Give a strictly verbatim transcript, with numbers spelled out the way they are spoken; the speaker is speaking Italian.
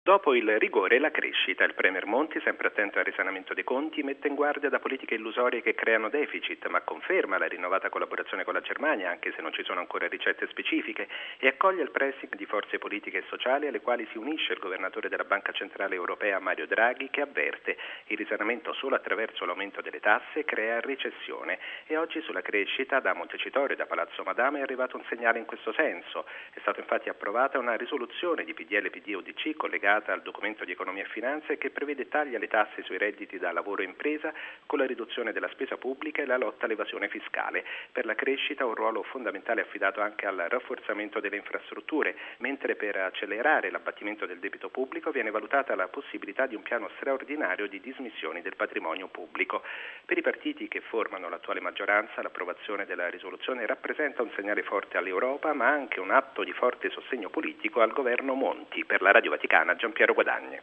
Dopo il rigore e la crescita, il Premier Monti, sempre attento al risanamento dei conti, mette in guardia da politiche illusorie che creano deficit, ma conferma la rinnovata collaborazione con la Germania, anche se non ci sono ancora ricette specifiche, e accoglie il pressing di forze politiche e sociali alle quali si unisce il governatore della Banca Centrale Europea Mario Draghi, che avverte: il risanamento solo attraverso l'aumento delle tasse crea recessione. E oggi sulla crescita da Montecitorio e da Palazzo Madama è arrivato un segnale in questo senso. È stata infatti approvata una risoluzione di P D L, P D e U D C collegata al documento di economia e finanza, che prevede tagli alle tasse sui redditi da lavoro e impresa con la riduzione della spesa pubblica e la lotta all'evasione fiscale. Per la crescita un ruolo fondamentale è affidato anche al rafforzamento delle infrastrutture, mentre per accelerare l'abbattimento del debito pubblico viene valutata la possibilità di un piano straordinario di dismissioni del patrimonio pubblico. Per i partiti che formano l'attuale maggioranza, l'approvazione della risoluzione rappresenta un segnale forte all'Europa, ma anche un atto di forte sostegno politico al governo Monti. Per la Radio Vaticana, Giampiero Guadagni.